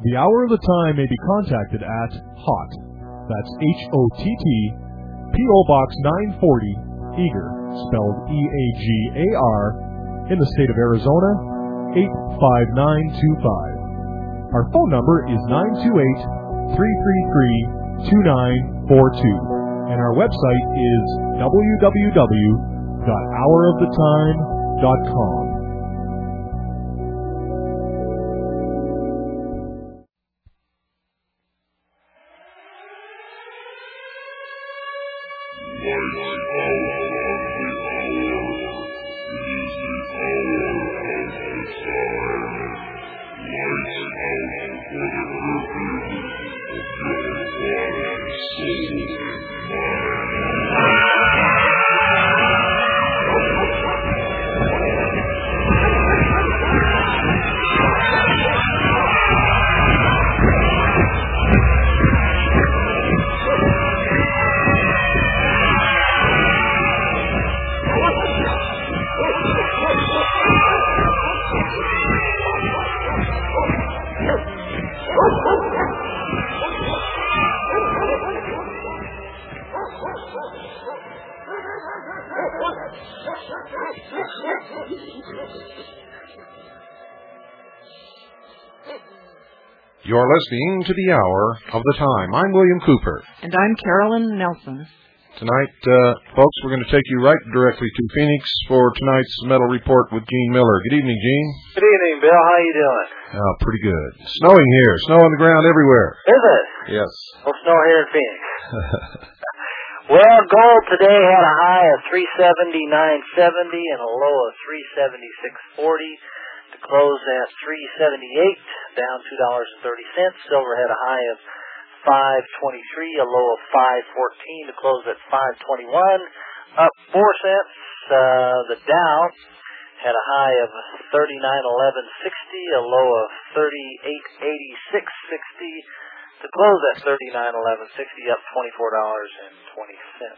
The Hour of the Time may be contacted at HOTT, that's H-O-T-T, P.O. Box 940, Eagar, spelled E-A-G-A-R, in the state of Arizona, 85925. Our phone number is 928-333-2942, and our website is www.houroftheTime.com. You're listening to The Hour of the Time. I'm William Cooper. And I'm Carolyn Nelson. Tonight, folks, we're going to take you right directly to Phoenix for tonight's Metal Report with Gene Miller. Good evening, Gene. Good evening, Bill. How you doing? Oh, pretty good. Snowing here. Snow on the ground everywhere. Is it? Yes. No snow here in Phoenix. Well, gold today had a high of 379.70 and a low of 376.40. To close at 378, down $2.30. Silver had a high of 523, a low of 514. To close at 521, up 4 cents. The Dow had a high of 39.1160, a low of 38.8660. To close at 39.1160, up $24.20.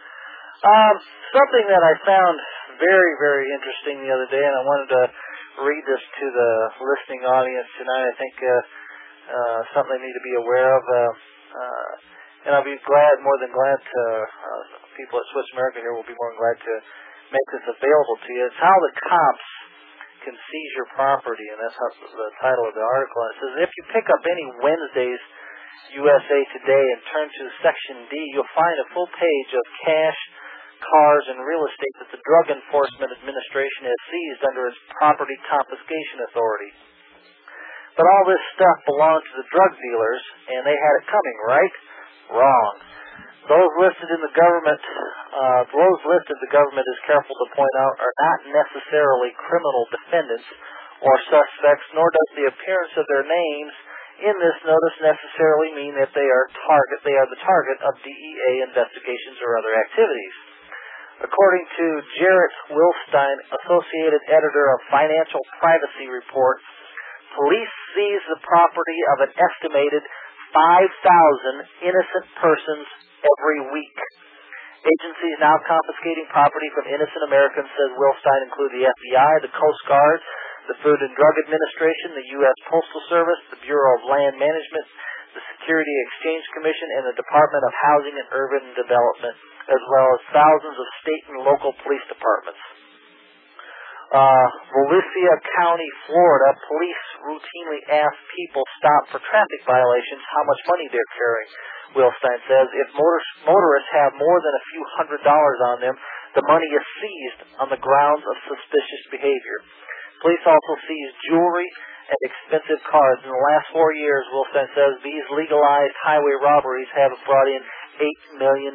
Something that I found very, very interesting the other day, and I wanted to read this to the listening audience tonight. I think something they need to be aware of, and I'll be more than glad to, people at Swiss America here will be more than glad to make this available to you. It's how the cops can seize your property, and that's how the title of the article. And it says, if you pick up any Wednesday's USA Today and turn to Section D, you'll find a full page of cash, cars, and real estate that the Drug Enforcement Administration has seized under its Property Confiscation Authority. But all this stuff belonged to the drug dealers, and they had it coming, right? Wrong. Those listed the government is careful to point out, are not necessarily criminal defendants or suspects, nor does the appearance of their names in this notice necessarily mean that they are the target of DEA investigations or other activities. According to Jarrett Wilstein, Associated Editor of Financial Privacy Report, police seize the property of an estimated 5,000 innocent persons every week. Agencies now confiscating property from innocent Americans, says Wilstein, include the FBI, the Coast Guard, the Food and Drug Administration, the U.S. Postal Service, the Bureau of Land Management, the Security Exchange Commission, and the Department of Housing and Urban Development, as well as thousands of state and local police departments. Volusia County, Florida, police routinely ask people stopped for traffic violations how much money they're carrying. Wilstein says if motorists have more than a few $100s on them, the money is seized on the grounds of suspicious behavior. Police also seize jewelry and expensive cars. In the last 4 years, Wilstein says these legalized highway robberies have brought in $8 million.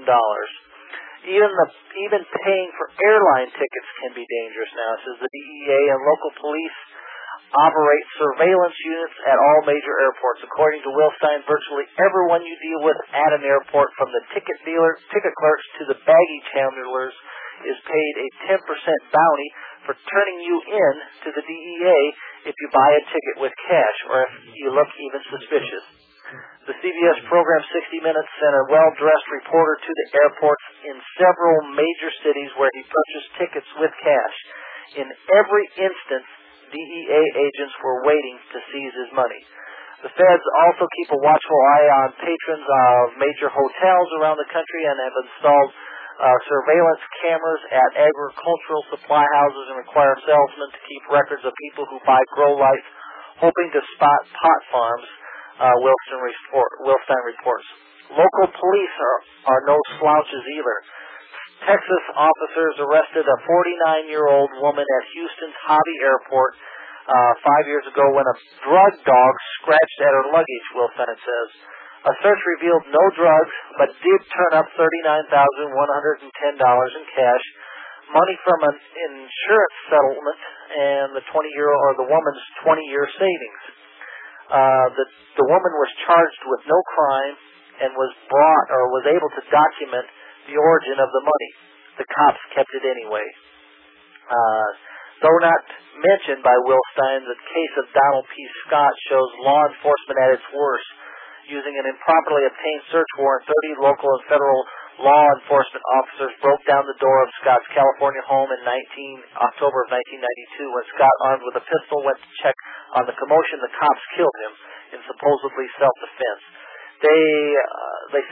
Even paying for airline tickets can be dangerous now. It says the DEA and local police operate surveillance units at all major airports. According to Wilstein, virtually everyone you deal with at an airport, from the ticket clerks to the baggage handlers, is paid a 10% bounty for turning you in to the DEA if you buy a ticket with cash or if you look even suspicious. The CBS program 60 Minutes sent a well-dressed reporter to the airports in several major cities where he purchased tickets with cash. In every instance, DEA agents were waiting to seize his money. The feds also keep a watchful eye on patrons of major hotels around the country and have installed surveillance cameras at agricultural supply houses and require salesmen to keep records of people who buy grow lights, hoping to spot pot farms, Wilstein reports. Local police are no slouches either. Texas officers arrested a 49-year-old woman at Houston's Hobby Airport 5 years ago when a drug dog scratched at her luggage, Wilstein says. A search revealed no drugs, but did turn up $39,110 in cash, money from an insurance settlement, and the woman's 20-year savings. The woman was charged with no crime and was able to document the origin of the money. The cops kept it anyway. Though not mentioned by Wilstein, the case of Donald P. Scott shows law enforcement at its worst. Using an improperly obtained search warrant, 30 local and federal law enforcement officers broke down the door of Scott's California home in October of 1992. When Scott, armed with a pistol, went to check on the commotion, the cops killed him in supposedly self-defense. They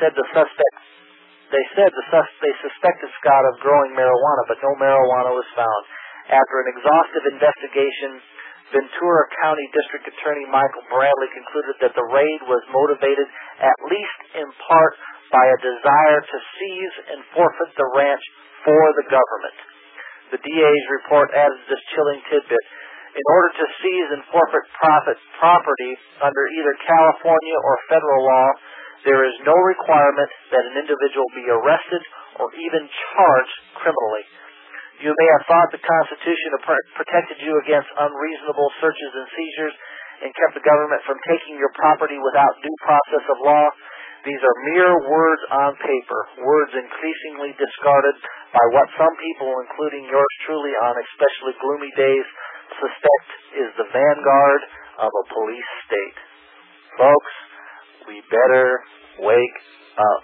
suspected Scott of growing marijuana, but no marijuana was found. After an exhaustive investigation, Ventura County District Attorney Michael Bradley concluded that the raid was motivated at least in part by a desire to seize and forfeit the ranch for the government. The DA's report added this chilling tidbit. In order to seize and forfeit property under either California or federal law, there is no requirement that an individual be arrested or even charged criminally. You may have thought the Constitution protected you against unreasonable searches and seizures and kept the government from taking your property without due process of law. These are mere words on paper, words increasingly discarded by what some people, including yours truly on especially gloomy days, suspect is the vanguard of a police state. Folks, we better wake up.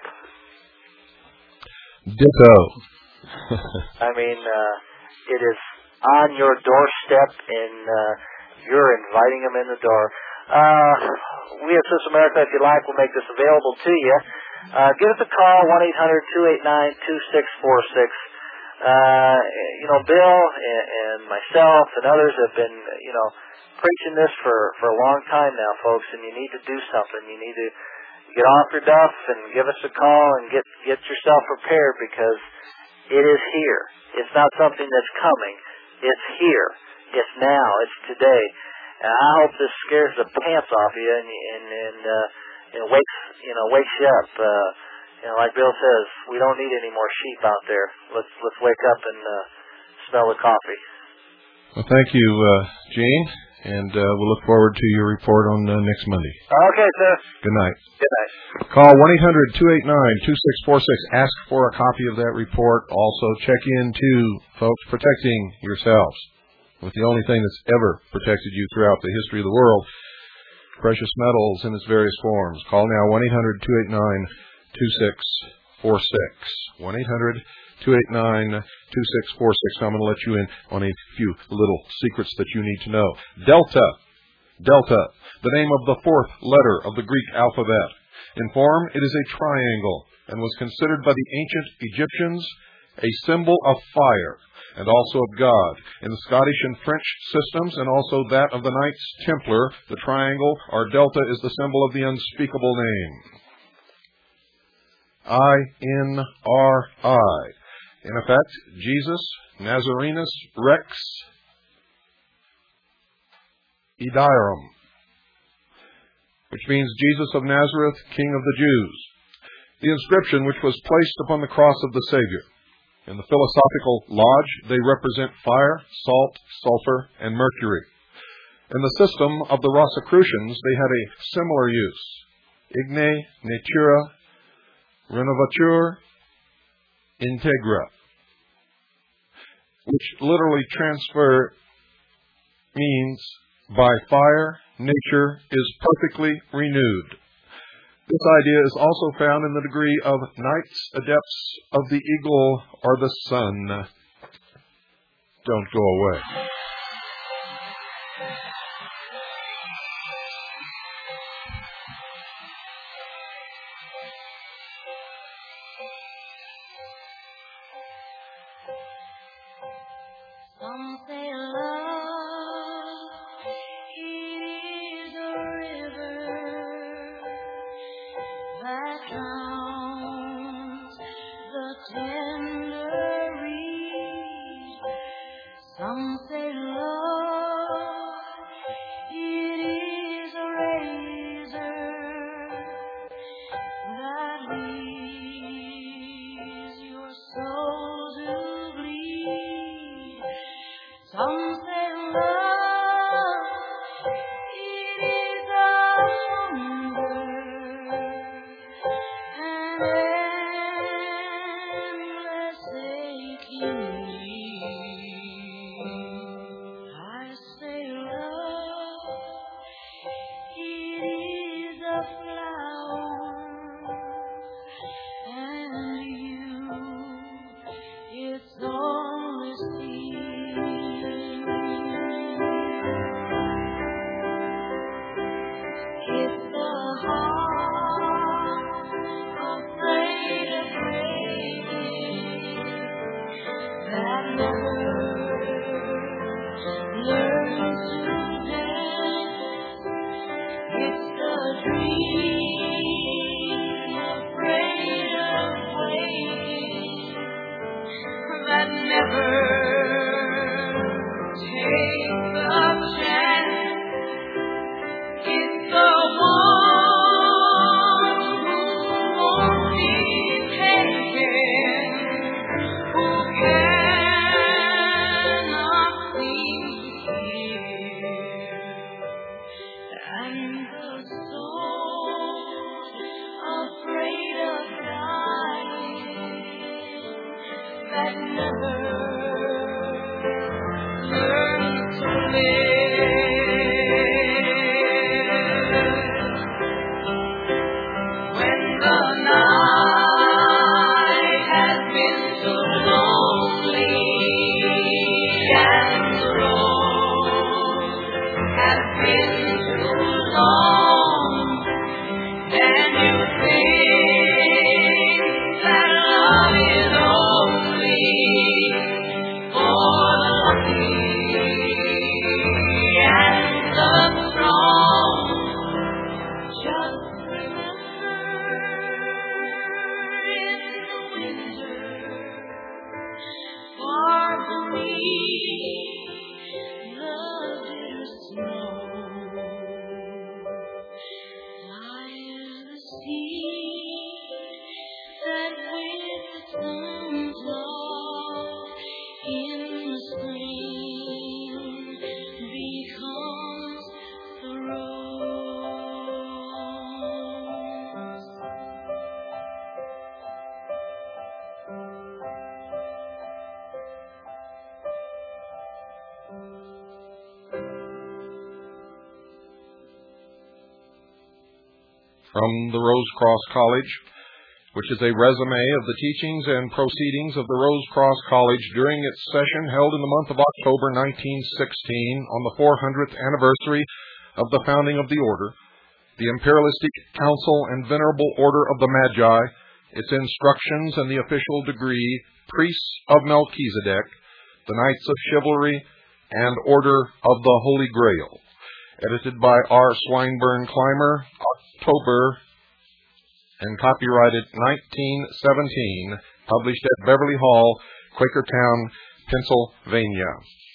Ditto. I mean, it is on your doorstep, and you're inviting them in the door. We at Sis America, if you like, will make this available to you. Give us a call, 1-800-289-2646. Bill and myself and others have been, preaching this for a long time now, folks, and you need to do something. You need to get off your duff and give us a call and get yourself prepared, because it is here. It's not something that's coming. It's here. It's now. It's today. And I hope this scares the pants off you and wakes you up. Like Bill says, we don't need any more sheep out there. Let's wake up and smell the coffee. Well, thank you, Gene, and we'll look forward to your report on next Monday. Okay, sir. Good night. Good night. Call 1-800-289-2646. Ask for a copy of that report. Also, check into, folks, protecting yourselves with the only thing that's ever protected you throughout the history of the world, precious metals in its various forms. Call now, 1-800-289-2646. 1-800-289-2646. I'm going to let you in on a few little secrets that you need to know. Delta, the name of the fourth letter of the Greek alphabet. In form, it is a triangle and was considered by the ancient Egyptians a symbol of fire and also of God. In the Scottish and French systems, and also that of the Knights Templar, the triangle or delta is the symbol of the unspeakable name. I-N-R-I. In effect, Jesus Nazarenus Rex Idarum, which means Jesus of Nazareth, King of the Jews. The inscription, which was placed upon the cross of the Savior. In the Philosophical Lodge, they represent fire, salt, sulfur, and mercury. In the system of the Rosicrucians, they had a similar use. Igne, Natura, Renovatur, Integra, which literally transfer means by fire, nature is perfectly renewed. This idea is also found in the degree of Knights Adepts of the Eagle or the Sun. Don't go away. from the Rose Cross College, which is a resume of the teachings and proceedings of the Rose Cross College during its session held in the month of October 1916 on the 400th anniversary of the founding of the order, the Imperialistic Council and Venerable Order of the Magi, its instructions and the official degree, Priests of Melchizedek, the Knights of Chivalry, and Order of the Holy Grail. Edited by R. Swinburne Clymer, October, and copyrighted 1917, published at Beverly Hall, Quakertown, Pennsylvania.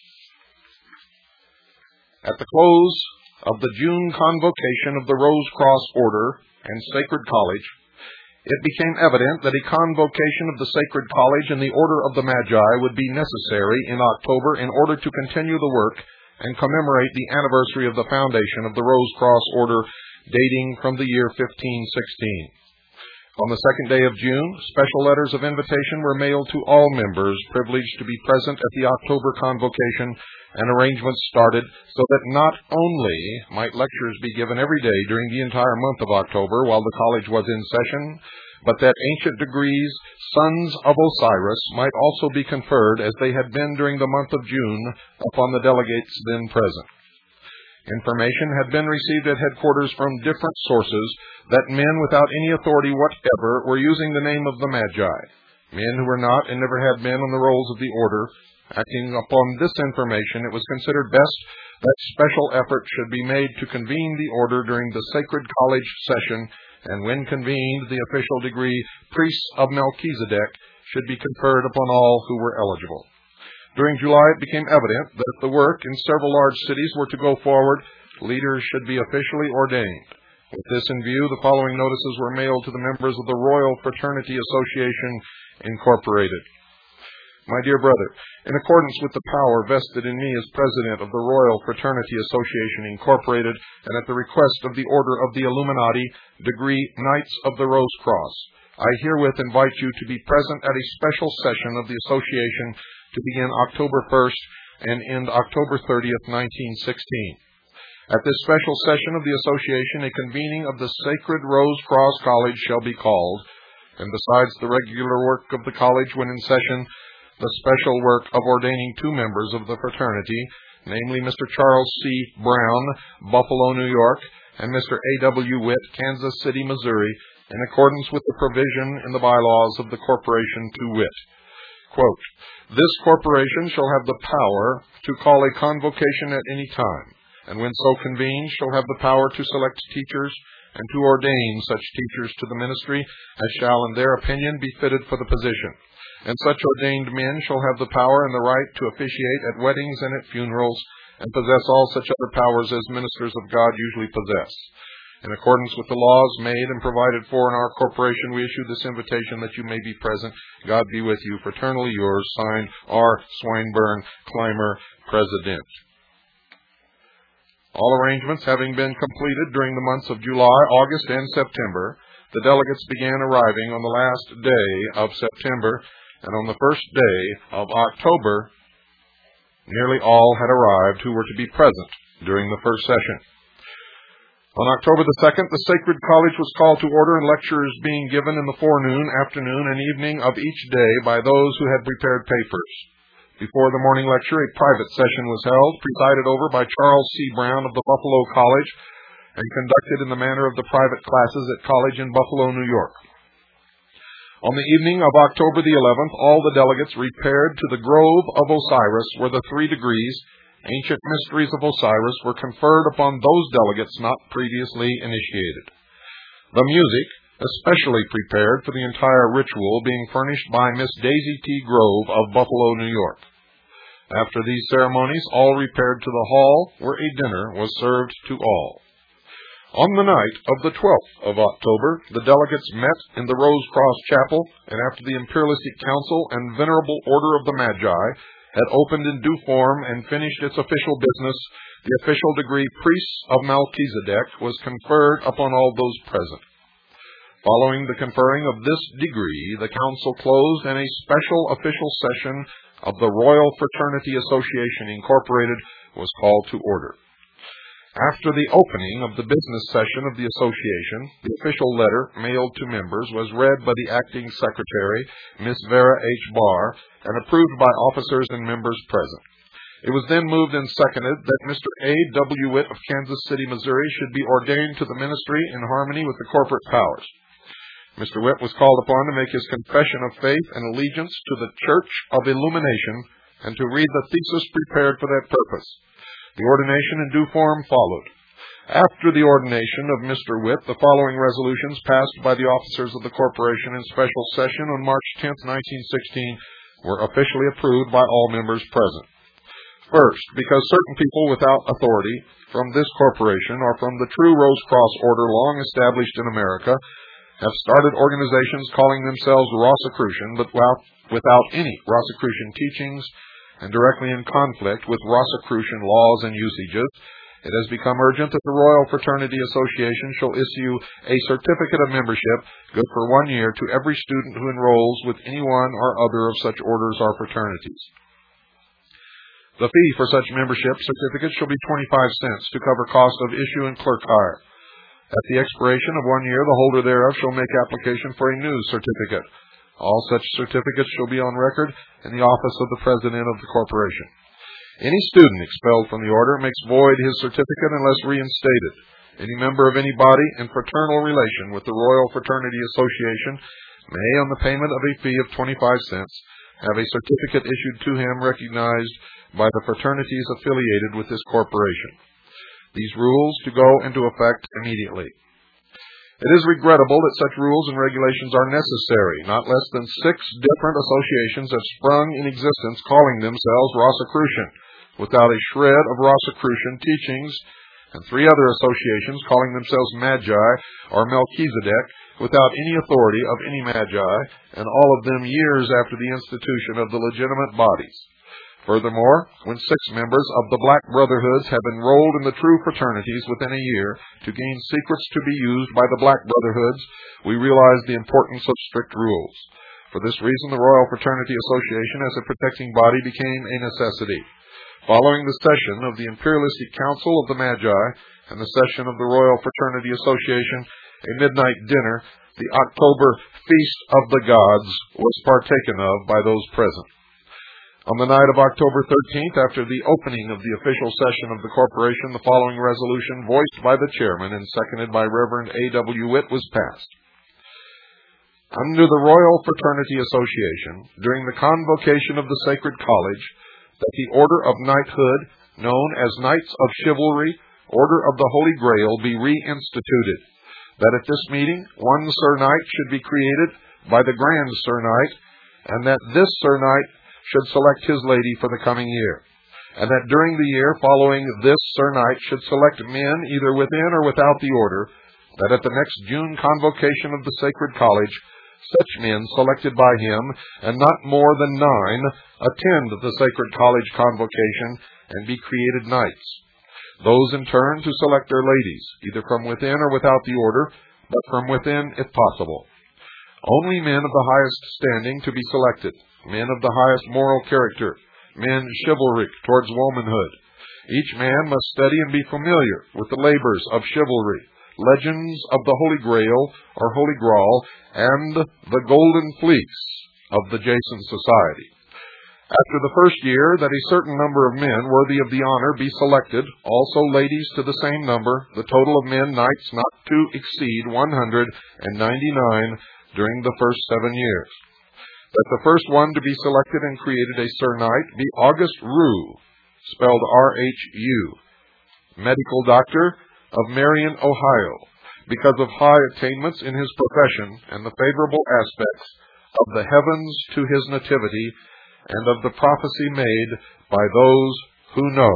At the close of the June convocation of the Rose Cross Order and Sacred College, it became evident that a convocation of the Sacred College and the Order of the Magi would be necessary in October in order to continue the work and commemorate the anniversary of the foundation of the Rose Cross Order dating from the year 1516. On the second day of June, special letters of invitation were mailed to all members privileged to be present at the October convocation, and arrangements started so that not only might lectures be given every day during the entire month of October while the college was in session, but that ancient degrees, Sons of Osiris, might also be conferred as they had been during the month of June upon the delegates then present. Information had been received at headquarters from different sources that men without any authority whatever were using the name of the Magi. Men who were not and never had been on the rolls of the order. Acting upon this information, it was considered best that special effort should be made to convene the order during the Sacred College session, and when convened, the official degree, Priests of Melchizedek, should be conferred upon all who were eligible. During July, it became evident that if the work in several large cities were to go forward, leaders should be officially ordained. With this in view, the following notices were mailed to the members of the Royal Fraternity Association, Incorporated. My dear brother, in accordance with the power vested in me as President of the Royal Fraternity Association, Incorporated, and at the request of the Order of the Illuminati, degree Knights of the Rose Cross, I herewith invite you to be present at a special session of the Association to begin October 1st and end October 30th, 1916. At this special session of the Association, a convening of the Sacred Rose Cross College shall be called, and besides the regular work of the college when in session, the special work of ordaining two members of the fraternity, namely Mr. Charles C. Brown, Buffalo, New York, and Mr. A.W. Witt, Kansas City, Missouri, in accordance with the provision in the bylaws of the corporation to wit. Quote, this corporation shall have the power to call a convocation at any time, and when so convened shall have the power to select teachers and to ordain such teachers to the ministry as shall in their opinion be fitted for the position. And such ordained men shall have the power and the right to officiate at weddings and at funerals, and possess all such other powers as ministers of God usually possess. In accordance with the laws made and provided for in our corporation, we issue this invitation that you may be present. God be with you. Fraternally yours, signed R. Swinburne Clymer, President. All arrangements having been completed during the months of July, August, and September, the delegates began arriving on the last day of September, and on the first day of October, nearly all had arrived who were to be present during the first session. On October the 2nd, the Sacred College was called to order and lectures being given in the forenoon, afternoon, and evening of each day by those who had prepared papers. Before the morning lecture, a private session was held, presided over by Charles C. Brown of the Buffalo College, and conducted in the manner of the private classes at college in Buffalo, New York. On the evening of October the 11th, all the delegates repaired to the Grove of Osiris, where the 3 degrees, ancient mysteries of Osiris, were conferred upon those delegates not previously initiated. The music, especially prepared for the entire ritual, being furnished by Miss Daisy T. Grove of Buffalo, New York. After these ceremonies, all repaired to the hall, where a dinner was served to all. On the night of the 12th of October, the delegates met in the Rose Cross Chapel, and after the Imperialistic Council and Venerable Order of the Magi had opened in due form and finished its official business, the official degree Priests of Melchizedek was conferred upon all those present. Following the conferring of this degree, the council closed and a special official session of the Royal Fraternity Association, Incorporated, was called to order. After the opening of the business session of the association, the official letter mailed to members was read by the acting secretary, Miss Vera H. Barr, and approved by officers and members present. It was then moved and seconded that Mr. A. W. Witt of Kansas City, Missouri, should be ordained to the ministry in harmony with the corporate powers. Mr. Witt was called upon to make his confession of faith and allegiance to the Church of Illumination and to read the thesis prepared for that purpose. The ordination in due form followed. After the ordination of Mr. Witt, the following resolutions passed by the officers of the corporation in special session on March 10, 1916, were officially approved by all members present. First, because certain people without authority from this corporation or from the true Rose Cross order long established in America have started organizations calling themselves Rosicrucian, but without any Rosicrucian teachings and directly in conflict with Rosicrucian laws and usages, it has become urgent that the Royal Fraternity Association shall issue a certificate of membership good for 1 year to every student who enrolls with any one or other of such orders or fraternities. The fee for such membership certificate shall be 25 cents to cover cost of issue and clerk hire. At the expiration of 1 year, the holder thereof shall make application for a new certificate. All such certificates shall be on record in the office of the president of the corporation. Any student expelled from the order makes void his certificate unless reinstated. Any member of any body in fraternal relation with the Royal Fraternity Association may, on the payment of a fee of 25 cents, have a certificate issued to him recognized by the fraternities affiliated with this corporation. These rules to go into effect immediately. It is regrettable that such rules and regulations are necessary. Not less than 6 different associations have sprung in existence calling themselves Rosicrucian, without a shred of Rosicrucian teachings, and 3 other associations calling themselves Magi or Melchizedek, without any authority of any Magi, and all of them years after the institution of the legitimate bodies. Furthermore, when 6 members of the Black Brotherhoods have enrolled in the true fraternities within a year to gain secrets to be used by the Black Brotherhoods, we realize the importance of strict rules. For this reason, the Royal Fraternity Association as a protecting body became a necessity. Following the session of the Imperialistic Council of the Magi and the session of the Royal Fraternity Association, a midnight dinner, the October Feast of the Gods, was partaken of by those present. On the night of October 13th, after the opening of the official session of the corporation, the following resolution, voiced by the chairman and seconded by Reverend A. W. Witt, was passed. Under the Royal Fraternity Association, during the convocation of the Sacred College, that the Order of Knighthood, known as Knights of Chivalry, Order of the Holy Grail, be reinstituted. That at this meeting, one Sir Knight should be created by the Grand Sir Knight, and that this Sir Knight should select his lady for the coming year, and that during the year following this Sir Knight should select men either within or without the order, that at the next June convocation of the Sacred College, such men selected by him, and not more than 9, attend the Sacred College convocation and be created knights. Those in turn to select their ladies, either from within or without the order, but from within if possible. Only men of the highest standing to be selected, men of the highest moral character, men chivalric towards womanhood. Each man must study and be familiar with the labors of chivalry, legends of the Holy Grail or Holy Grail, and the Golden Fleece of the Jason Society. After the first year, that a certain number of men worthy of the honor be selected, also ladies to the same number, the total of men knights not to exceed 199 during the first 7 years. That the first one to be selected and created a Sir Knight be August Rue, spelled R-H-U, medical doctor of Marion, Ohio, because of high attainments in his profession and the favorable aspects of the heavens to his nativity and of the prophecy made by those who know.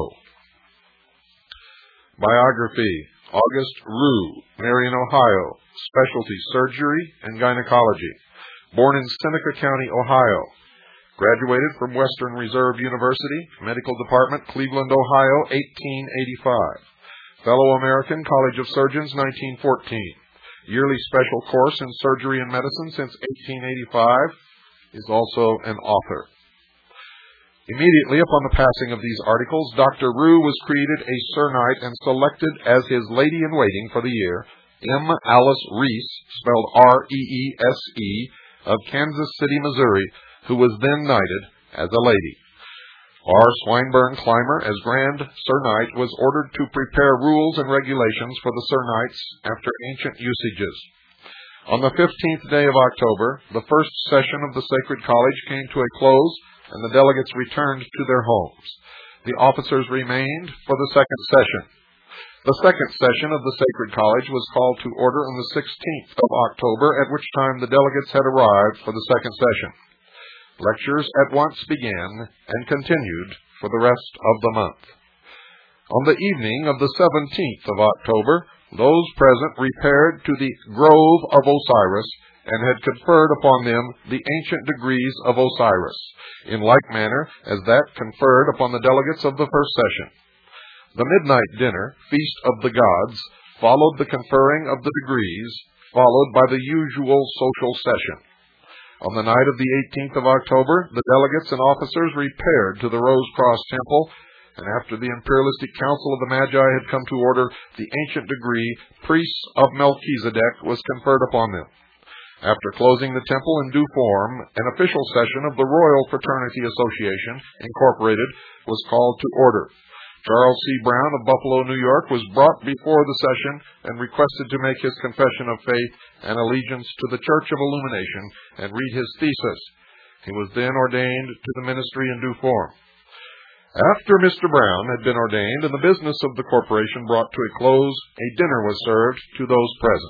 Biography: August Rue, Marion, Ohio, specialty surgery and gynecology. Born in Seneca County, Ohio. Graduated from Western Reserve University, Medical Department, Cleveland, Ohio, 1885. Fellow American College of Surgeons, 1914. Yearly special course in surgery and medicine since 1885. Is also an author. Immediately upon the passing of these articles, Dr. Rue was created a Sir Knight and selected as his lady-in-waiting for the year, M. Alice Reese, spelled R-E-E-S-E, of Kansas City, Missouri, who was then knighted as a lady. R. Swinburne Clymer, as Grand Sir Knight, was ordered to prepare rules and regulations for the Sir Knights after ancient usages. On the 15th day of October, the first session of the Sacred College came to a close, and the delegates returned to their homes. The officers remained for the second session. The second session of the Sacred College was called to order on the 16th of October, at which time the delegates had arrived for the second session. Lectures at once began and continued for the rest of the month. On the evening of the 17th of October, those present repaired to the Grove of Osiris and had conferred upon them the ancient degrees of Osiris, in like manner as that conferred upon the delegates of the first session. The midnight dinner, Feast of the Gods, followed the conferring of the degrees, followed by the usual social session. On the night of the 18th of October, the delegates and officers repaired to the Rose Cross Temple, and after the imperialistic council of the Magi had come to order, the ancient degree, Priests of Melchizedek, was conferred upon them. After closing the temple in due form, an official session of the Royal Fraternity Association, Incorporated, was called to order. Charles C. Brown of Buffalo, New York, was brought before the session and requested to make his confession of faith and allegiance to the Church of Illumination and read his thesis. He was then ordained to the ministry in due form. After Mr. Brown had been ordained and the business of the corporation brought to a close, a dinner was served to those present.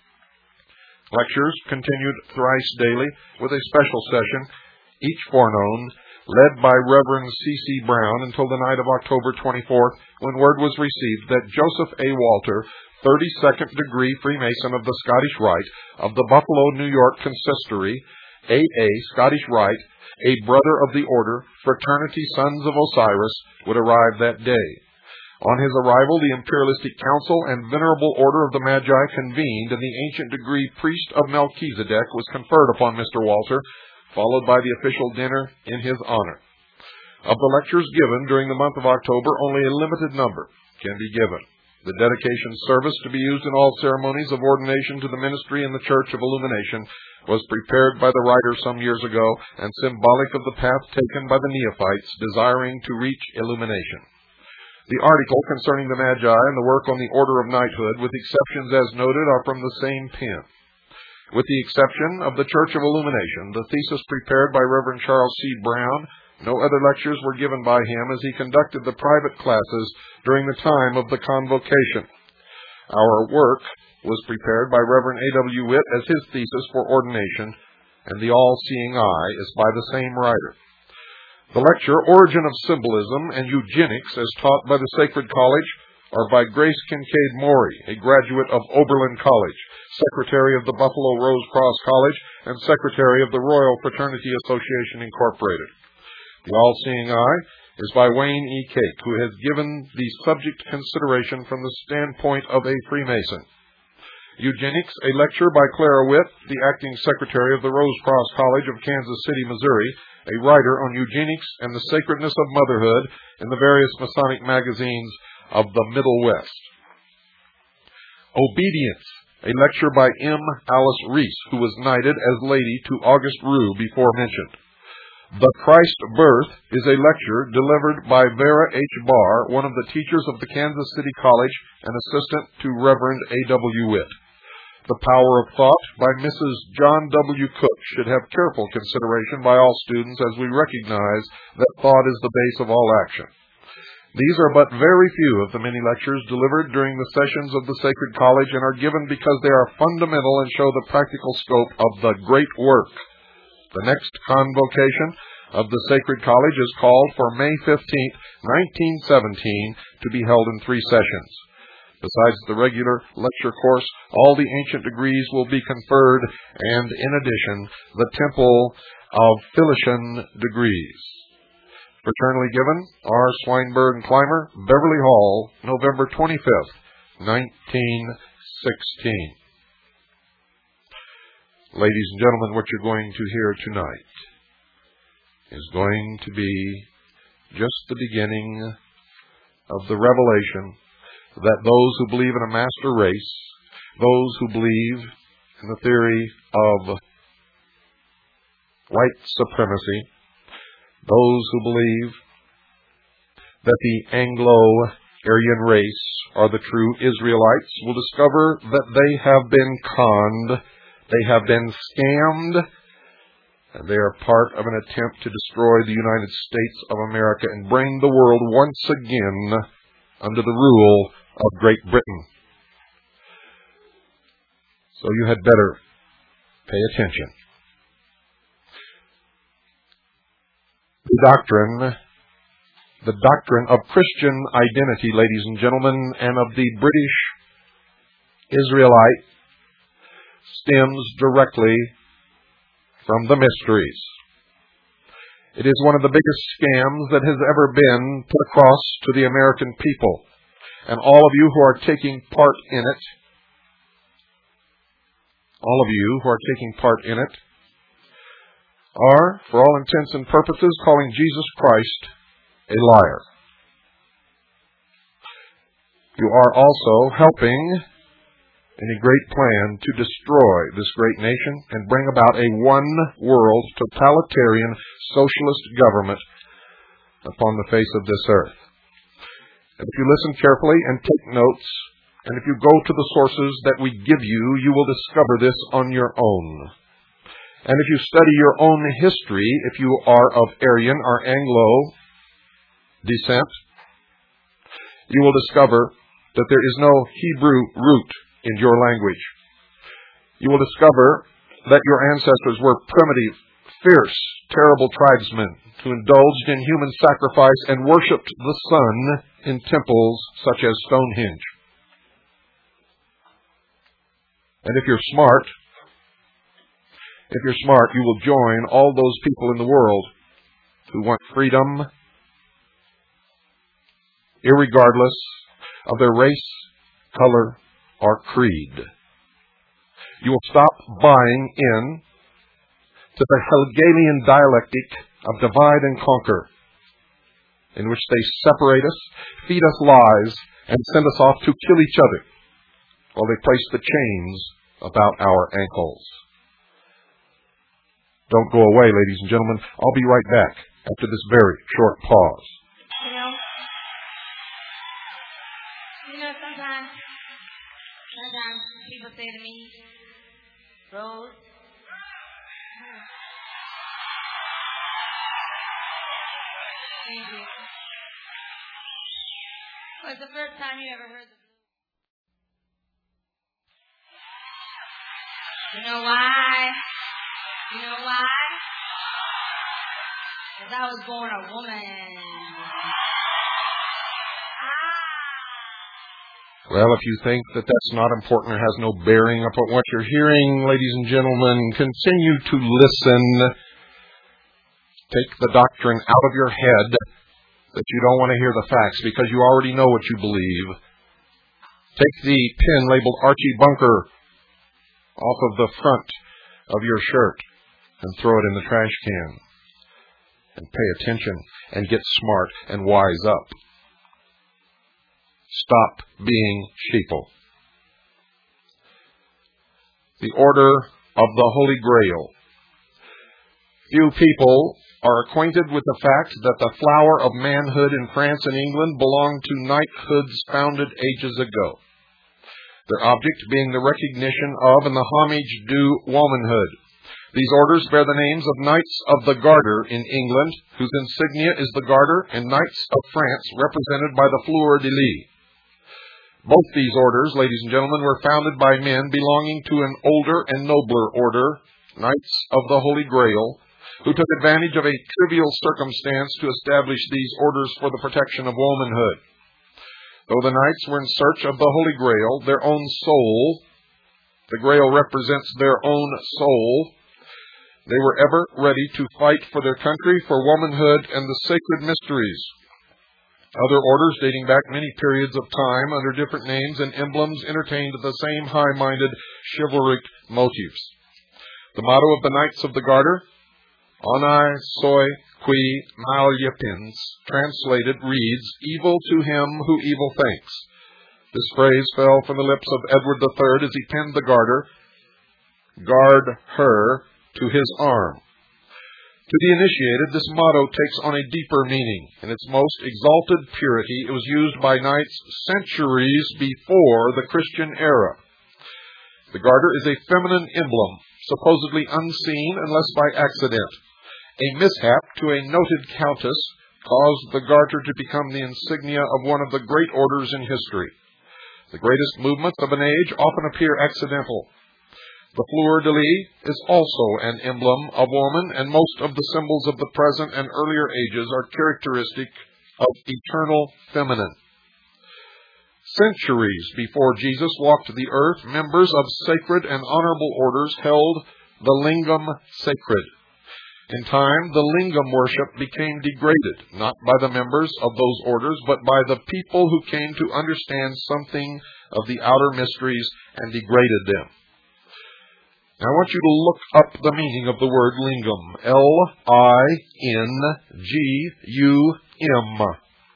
Lectures continued thrice daily with a special session, each forenoon, led by Reverend C.C. Brown until the night of October 24th, when word was received that Joseph A. Walter, 32nd degree Freemason of the Scottish Rite of the Buffalo, New York Consistory, A.A. Scottish Rite, a brother of the order, Fraternity Sons of Osiris, would arrive that day. On his arrival, the imperialistic council and venerable order of the Magi convened, and the ancient degree Priest of Melchizedek was conferred upon Mr. Walter, followed by the official dinner in his honor. Of the lectures given during the month of October, only a limited number can be given. The dedication service, to be used in all ceremonies of ordination to the ministry in the Church of Illumination, was prepared by the writer some years ago and symbolic of the path taken by the neophytes desiring to reach illumination. The article concerning the Magi and the work on the order of knighthood, with exceptions as noted, are from the same pen. With the exception of the Church of Illumination, the thesis prepared by Reverend Charles C. Brown, no other lectures were given by him as he conducted the private classes during the time of the convocation. Our work was prepared by Reverend A.W. Witt as his thesis for ordination, and the all-seeing eye is by the same writer. The lecture, Origin of Symbolism and Eugenics, as taught by the Sacred College, are by Grace Kincaid Maury, a graduate of Oberlin College, Secretary of the Buffalo Rose Cross College, and Secretary of the Royal Fraternity Association, Incorporated. The All-Seeing Eye is by Wayne E. Cake, who has given the subject consideration from the standpoint of a Freemason. Eugenics, a lecture by Clara Witt, the acting secretary of the Rose Cross College of Kansas City, Missouri, a writer on eugenics and the sacredness of motherhood in the various Masonic magazines of the Middle West. Obedience, a lecture by M. Alice Reese, who was knighted as lady to August Rue before mentioned. The Christ Birth is a lecture delivered by Vera H. Barr, one of the teachers of the Kansas City College and assistant to Reverend A.W. Witt. The Power of Thought by Mrs. John W. Cook should have careful consideration by all students, as we recognize that thought is the base of all action. These are but very few of the many lectures delivered during the sessions of the Sacred College, and are given because they are fundamental and show the practical scope of the great work. The next convocation of the Sacred College is called for May 15th, 1917, to be held in 3 sessions. Besides the regular lecture course, all the ancient degrees will be conferred, and in addition, the Temple of Philician degrees. Fraternally given, R. Swinburne Clymer, Beverly Hall, November 25th, 1916. Ladies and gentlemen, what you're going to hear tonight is going to be just the beginning of the revelation that those who believe in a master race, those who believe in the theory of white supremacy, those who believe that the Anglo-Aryan race are the true Israelites will discover that they have been conned, they have been scammed, and they are part of an attempt to destroy the United States of America and bring the world once again under the rule of Great Britain. So you had better pay attention. The doctrine of Christian identity, ladies and gentlemen, and of the British Israelite stems directly from the mysteries. It is one of the biggest scams that has ever been put across to the American people. And all of you who are taking part in it, are, for all intents and purposes, calling Jesus Christ a liar. You are also helping in a great plan to destroy this great nation and bring about a one-world, totalitarian, socialist government upon the face of this earth. And if you listen carefully and take notes, and if you go to the sources that we give you, you will discover this on your own. And if you study your own history, if you are of Aryan or Anglo descent, you will discover that there is no Hebrew root in your language. You will discover that your ancestors were primitive, fierce, terrible tribesmen who indulged in human sacrifice and worshipped the sun in temples such as Stonehenge. And if you're smart, you will join all those people in the world who want freedom, irregardless of their race, color, or creed. You will stop buying in to the Hegelian dialectic of divide and conquer, in which they separate us, feed us lies, and send us off to kill each other, while they place the chains about our ankles. Don't go away, ladies and gentlemen. I'll be right back after this very short pause. Sometimes people say to me, Rose, thank you. What's the first time you ever heard the blues? You know why? Because I was born a woman. Well, if you think that that's not important or has no bearing upon what you're hearing, ladies and gentlemen, continue to listen. Take the doctrine out of your head that you don't want to hear the facts because you already know what you believe. Take the pin labeled Archie Bunker off of the front of your shirt and throw it in the trash can. And pay attention and get smart and wise up. Stop being sheeple. The Order of the Holy Grail. Few people are acquainted with the fact that the flower of manhood in France and England belonged to knighthoods founded ages ago, their object being the recognition of and the homage due womanhood. These orders bear the names of Knights of the Garter in England, whose insignia is the Garter, and Knights of France, represented by the Fleur de Lis. Both these orders, ladies and gentlemen, were founded by men belonging to an older and nobler order, Knights of the Holy Grail, who took advantage of a trivial circumstance to establish these orders for the protection of womanhood. Though the knights were in search of the Holy Grail, their own soul, the Grail represents their own soul, they were ever ready to fight for their country, for womanhood, and the sacred mysteries. Other orders, dating back many periods of time, under different names and emblems, entertained the same high-minded, chivalric motives. The motto of the Knights of the Garter, Onai soi qui maleupens, translated, reads, evil to him who evil thinks. This phrase fell from the lips of Edward III as he penned the garter, guard her to his arm. To the initiated, this motto takes on a deeper meaning. In its most exalted purity, it was used by knights centuries before the Christian era. The garter is a feminine emblem, supposedly unseen unless by accident. A mishap to a noted countess caused the garter to become the insignia of one of the great orders in history. The greatest movements of an age often appear accidental. The fleur-de-lis is also an emblem of woman, and most of the symbols of the present and earlier ages are characteristic of eternal feminine. Centuries before Jesus walked the earth, members of sacred and honorable orders held the lingam sacred. In time, the lingam worship became degraded, not by the members of those orders, but by the people who came to understand something of the outer mysteries and degraded them. Now, I want you to look up the meaning of the word lingam. L-I-N-G-U-M.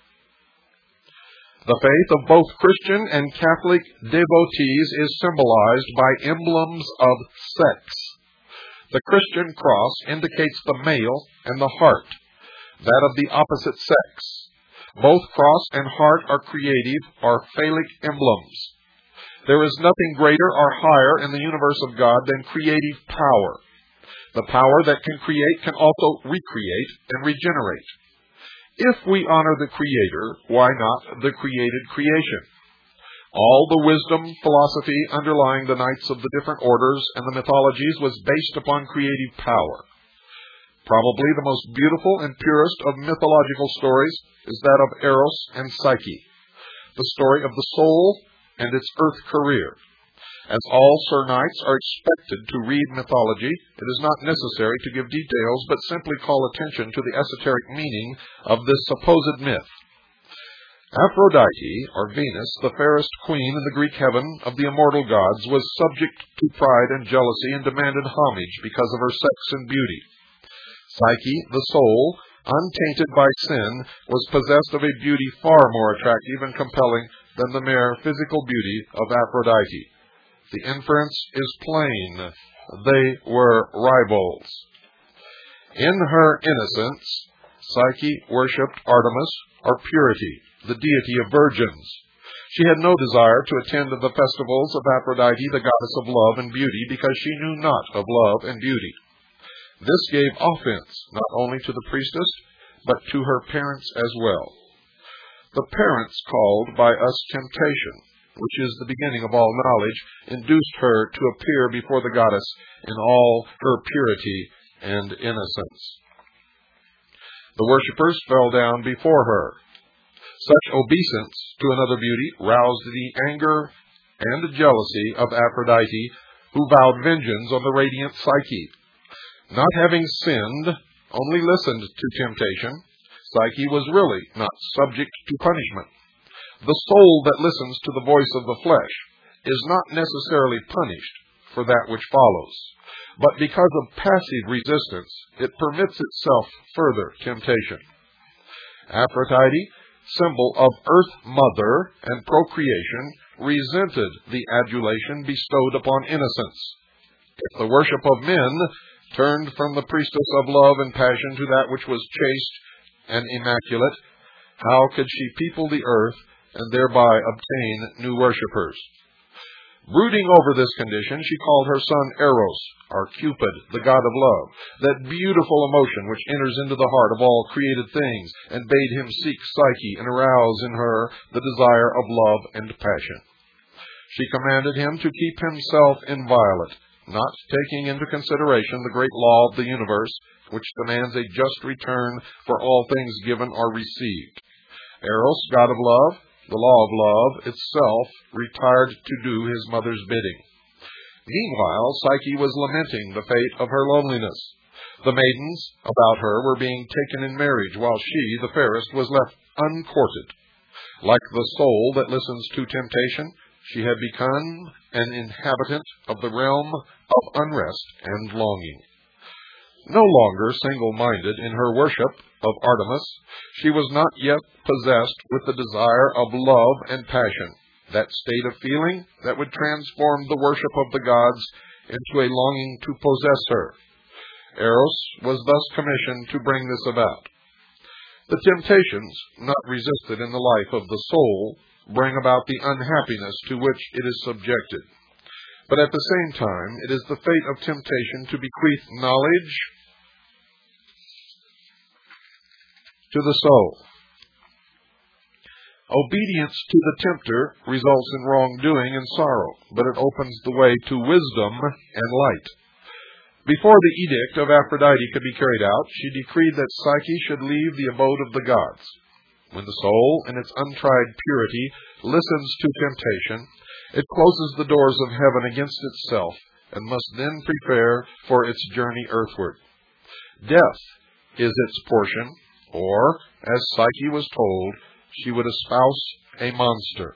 The faith of both Christian and Catholic devotees is symbolized by emblems of sex. The Christian cross indicates the male and the heart, that of the opposite sex. Both cross and heart are creative or phallic emblems. There is nothing greater or higher in the universe of God than creative power. The power that can create can also recreate and regenerate. If we honor the Creator, why not the created creation? All the wisdom, philosophy underlying the knights of the different orders and the mythologies was based upon creative power. Probably the most beautiful and purest of mythological stories is that of Eros and Psyche, the story of the soul and its earth career. As all Sir Knights are expected to read mythology, it is not necessary to give details, but simply call attention to the esoteric meaning of this supposed myth. Aphrodite, or Venus, the fairest queen in the Greek heaven of the immortal gods, was subject to pride and jealousy and demanded homage because of her sex and beauty. Psyche, the soul, untainted by sin, was possessed of a beauty far more attractive and compelling than the mere physical beauty of Aphrodite. The inference is plain. They were rivals. In her innocence, Psyche worshipped Artemis, or Purity, the deity of virgins. She had no desire to attend the festivals of Aphrodite, the goddess of love and beauty, because she knew not of love and beauty. This gave offense not only to the priestess, but to her parents as well. The parents called by us temptation, which is the beginning of all knowledge, induced her to appear before the goddess in all her purity and innocence. The worshippers fell down before her. Such obeisance to another beauty roused the anger and jealousy of Aphrodite, who vowed vengeance on the radiant Psyche. Not having sinned, only listened to temptation, Psyche was really not subject to punishment. The soul that listens to the voice of the flesh is not necessarily punished for that which follows, but because of passive resistance, it permits itself further temptation. Aphrodite, symbol of Earth Mother and procreation, resented the adulation bestowed upon innocence. If the worship of men turned from the priestess of love and passion to that which was chaste and immaculate, how could she people the earth and thereby obtain new worshippers? Brooding over this condition, she called her son Eros, or Cupid, the god of love, that beautiful emotion which enters into the heart of all created things, and bade him seek Psyche and arouse in her the desire of love and passion. She commanded him to keep himself inviolate, not taking into consideration the great law of the universe, which demands a just return for all things given or received. Eros, god of love, the law of love itself, retired to do his mother's bidding. Meanwhile, Psyche was lamenting the fate of her loneliness. The maidens about her were being taken in marriage, while she, the fairest, was left uncourted. Like the soul that listens to temptation, she had become an inhabitant of the realm of unrest and longing. No longer single-minded in her worship of Artemis, she was not yet possessed with the desire of love and passion, that state of feeling that would transform the worship of the gods into a longing to possess her. Eros was thus commissioned to bring this about. The temptations not resisted in the life of the soul bring about the unhappiness to which it is subjected. But at the same time, it is the fate of temptation to bequeath knowledge to the soul. Obedience to the tempter results in wrongdoing and sorrow, but it opens the way to wisdom and light. Before the edict of Aphrodite could be carried out, she decreed that Psyche should leave the abode of the gods. When the soul, in its untried purity, listens to temptation, it closes the doors of heaven against itself, and must then prepare for its journey earthward. Death is its portion, or, as Psyche was told, she would espouse a monster.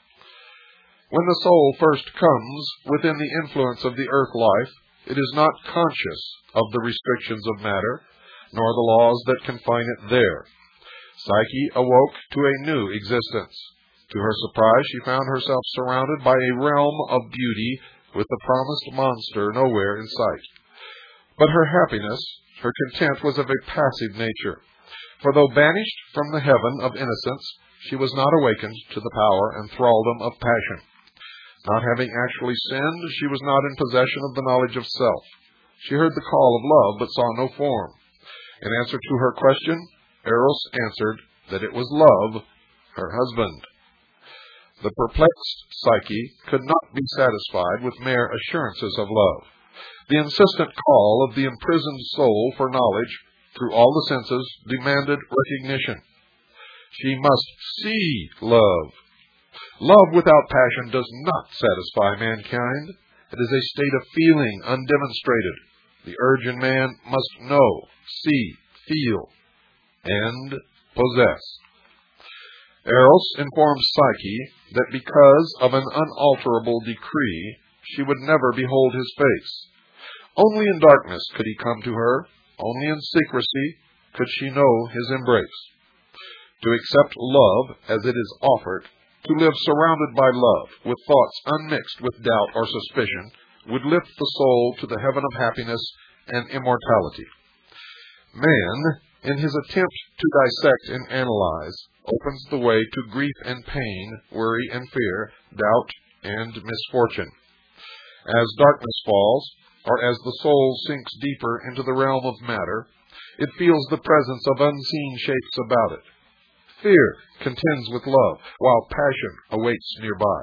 When the soul first comes within the influence of the earth life, it is not conscious of the restrictions of matter, nor the laws that confine it there. Psyche awoke to a new existence. To her surprise, she found herself surrounded by a realm of beauty with the promised monster nowhere in sight. But her happiness, her content, was of a passive nature. For though banished from the heaven of innocence, she was not awakened to the power and thraldom of passion. Not having actually sinned, she was not in possession of the knowledge of self. She heard the call of love, but saw no form. In answer to her question, Eros answered that it was love, her husband. The perplexed Psyche could not be satisfied with mere assurances of love. The insistent call of the imprisoned soul for knowledge through all the senses demanded recognition. She must see love. Love without passion does not satisfy mankind. It is a state of feeling undemonstrated. The urge in man must know, see, feel, and possess. Eros informed Psyche that because of an unalterable decree, she would never behold his face. Only in darkness could he come to her. Only in secrecy could she know his embrace. To accept love as it is offered, to live surrounded by love, with thoughts unmixed with doubt or suspicion, would lift the soul to the heaven of happiness and immortality. Man, in his attempt to dissect and analyze, opens the way to grief and pain, worry and fear, doubt and misfortune. As darkness falls, or as the soul sinks deeper into the realm of matter, it feels the presence of unseen shapes about it. Fear contends with love, while passion awaits nearby.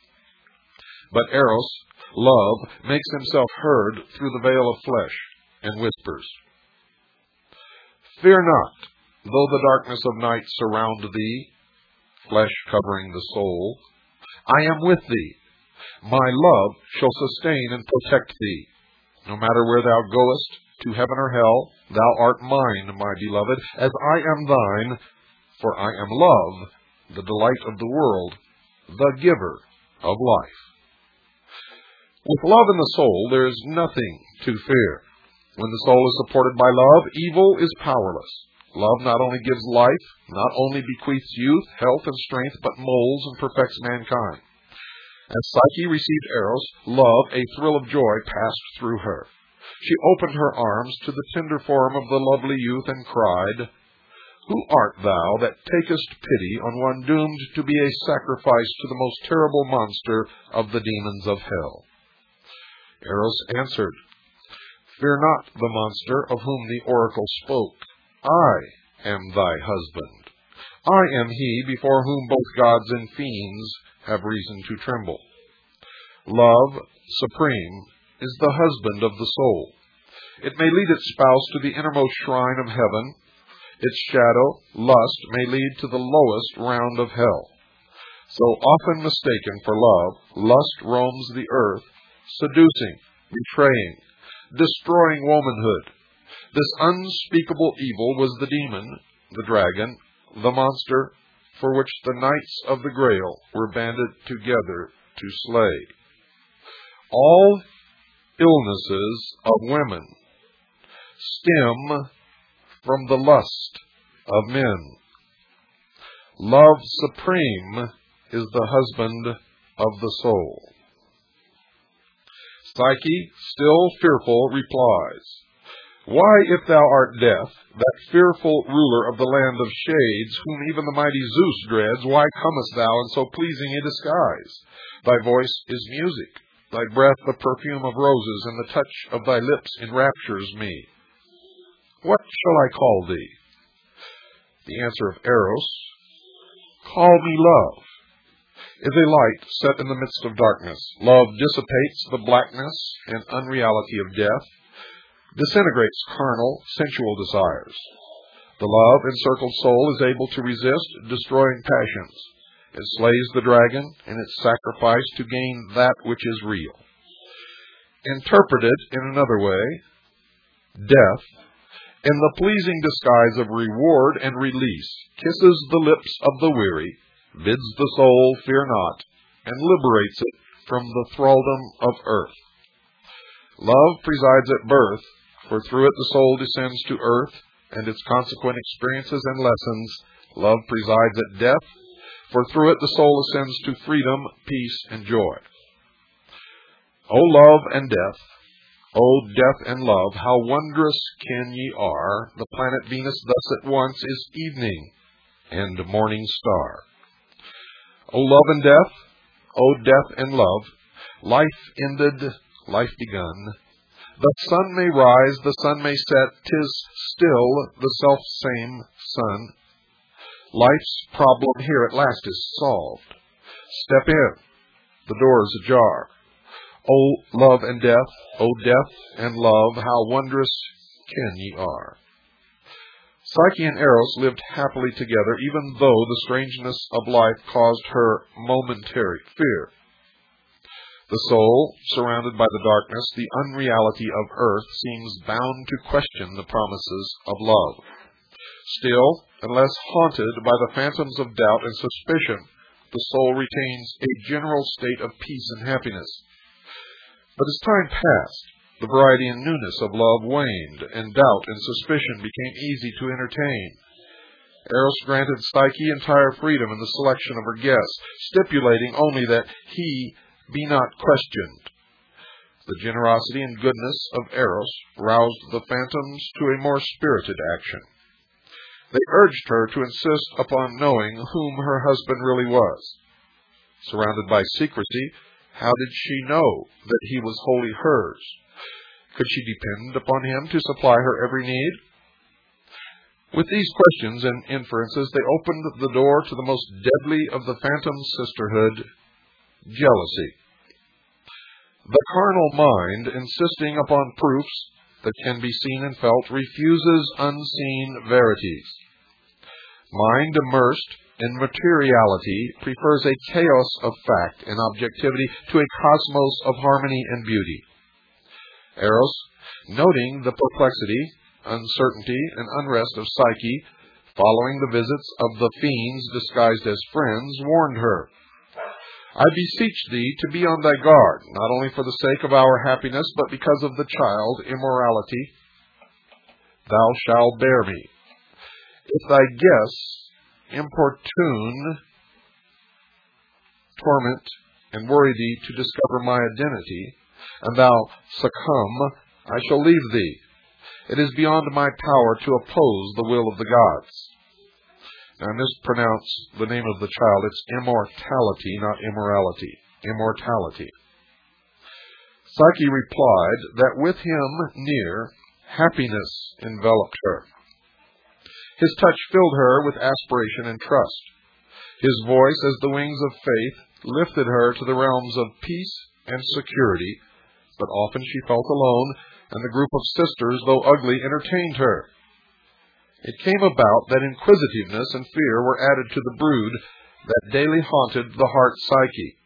But Eros, love, makes himself heard through the veil of flesh and whispers, "Fear not, though the darkness of night surround thee," flesh covering the soul, "I am with thee. My love shall sustain and protect thee. No matter where thou goest, to heaven or hell, thou art mine, my beloved, as I am thine, for I am love, the delight of the world, the giver of life." With love in the soul, there is nothing to fear. When the soul is supported by love, evil is powerless. Love not only gives life, not only bequeaths youth, health, and strength, but molds and perfects mankind. As Psyche received Eros, love, a thrill of joy, passed through her. She opened her arms to the tender form of the lovely youth and cried, "Who art thou that takest pity on one doomed to be a sacrifice to the most terrible monster of the demons of hell?" Eros answered, "Fear not the monster of whom the oracle spoke. I am thy husband. I am he before whom both gods and fiends have reason to tremble." Love, supreme, is the husband of the soul. It may lead its spouse to the innermost shrine of heaven. Its shadow, lust, may lead to the lowest round of hell. So often mistaken for love, lust roams the earth, seducing, betraying, destroying womanhood. This unspeakable evil was the demon, the dragon, the monster, for which the knights of the Grail were banded together to slay. All illnesses of women stem from the lust of men. Love supreme is the husband of the soul. Psyche, still fearful, replies, "Why, if thou art Death, that fearful ruler of the land of shades, whom even the mighty Zeus dreads, why comest thou in so pleasing a disguise? Thy voice is music, thy breath the perfume of roses, and the touch of thy lips enraptures me. What shall I call thee?" The answer of Eros, "Call me Love. Is a light set in the midst of darkness. Love dissipates the blackness and unreality of death, disintegrates carnal, sensual desires. The love-encircled soul is able to resist destroying passions. It slays the dragon in its sacrifice to gain that which is real." Interpreted in another way, death, in the pleasing disguise of reward and release, kisses the lips of the weary, bids the soul fear not, and liberates it from the thraldom of earth. Love presides at birth, for through it the soul descends to earth and its consequent experiences and lessons. Love presides at death, for through it the soul ascends to freedom, peace, and joy. O love and death, O death and love, how wondrous kin ye are! The planet Venus thus at once is evening and morning star. O love and death, O death and love, life ended, life begun. The sun may rise, the sun may set, 'tis still the self-same sun. Life's problem here at last is solved. Step in, the door is ajar. O love and death, O death and love, how wondrous kin ye are. Psyche and Eros lived happily together, even though the strangeness of life caused her momentary fear. The soul, surrounded by the darkness, the unreality of earth, seems bound to question the promises of love. Still, unless haunted by the phantoms of doubt and suspicion, the soul retains a general state of peace and happiness. But as time passed, the variety and newness of love waned, and doubt and suspicion became easy to entertain. Eros granted Psyche entire freedom in the selection of her guests, stipulating only that he be not questioned. The generosity and goodness of Eros roused the phantoms to a more spirited action. They urged her to insist upon knowing whom her husband really was. Surrounded by secrecy, how did she know that he was wholly hers? Could she depend upon him to supply her every need? With these questions and inferences, they opened the door to the most deadly of the phantom sisterhood, jealousy. The carnal mind, insisting upon proofs that can be seen and felt, refuses unseen verities. Mind immersed in materiality prefers a chaos of fact and objectivity to a cosmos of harmony and beauty. Eros, noting the perplexity, uncertainty, and unrest of Psyche, following the visits of the fiends disguised as friends, warned her, "I beseech thee to be on thy guard, not only for the sake of our happiness, but because of the child immorality. Thou shalt bear me. If thy guests importune, torment, and worry thee to discover my identity, and thou succumb, I shall leave thee. It is beyond my power to oppose the will of the gods." Now, I mispronounce the name of the child. It's immortality, not immorality. Immortality. Psyche replied that with him near, happiness enveloped her. His touch filled her with aspiration and trust. His voice, as the wings of faith, lifted her to the realms of peace and security, but often she felt alone, and the group of sisters, though ugly, entertained her. It came about that inquisitiveness and fear were added to the brood that daily haunted the heart Psyche.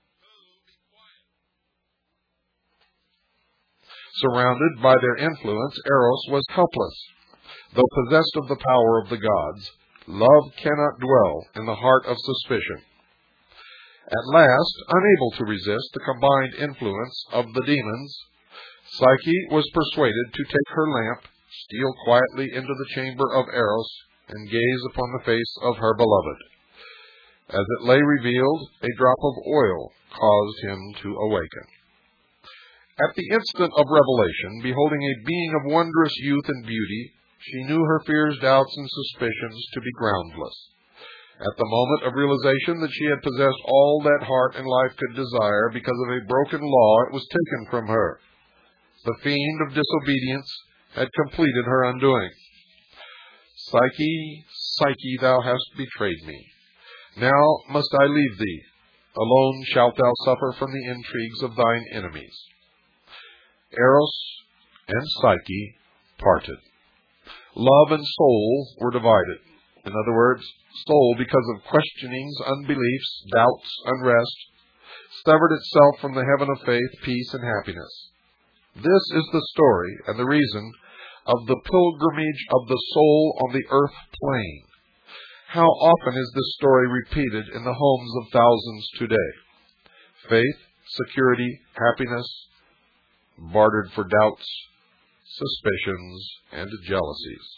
Surrounded by their influence, Eros was helpless. Though possessed of the power of the gods, love cannot dwell in the heart of suspicion. At last, unable to resist the combined influence of the demons, Psyche was persuaded to take her lamp, steal quietly into the chamber of Eros and gaze upon the face of her beloved. As it lay revealed, a drop of oil caused him to awaken. At the instant of revelation, beholding a being of wondrous youth and beauty, she knew her fears, doubts, and suspicions to be groundless. At the moment of realization that she had possessed all that heart and life could desire, because of a broken law, it was taken from her. The fiend of disobedience had completed her undoing. Psyche, Psyche, thou hast betrayed me. Now must I leave thee. Alone shalt thou suffer from the intrigues of thine enemies. Eros and Psyche parted. Love and soul were divided. In other words, soul, because of questionings, unbeliefs, doubts, unrest, severed itself from the heaven of faith, peace, and happiness. This is the story and the reason of the pilgrimage of the soul on the earth plane. How often is this story repeated in the homes of thousands today? Faith, security, happiness, bartered for doubts, suspicions, and jealousies.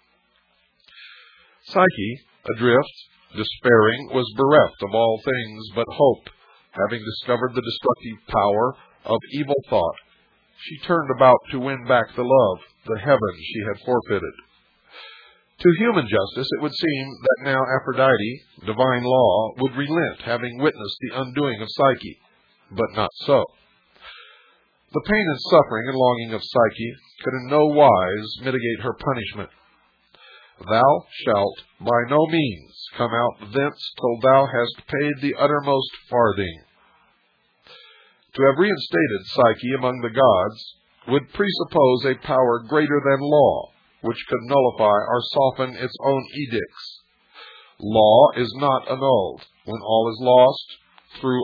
Psyche, adrift, despairing, was bereft of all things but hope. Having discovered the destructive power of evil thought, she turned about to win back the love, the heaven she had forfeited. To human justice, it would seem that now Aphrodite, divine law, would relent, having witnessed the undoing of Psyche. But not so. The pain and suffering and longing of Psyche could in no wise mitigate her punishment. Thou shalt by no means come out thence till thou hast paid the uttermost farthing. To have reinstated Psyche among the gods would presuppose a power greater than law, which could nullify or soften its own edicts. Law is not annulled when all is lost through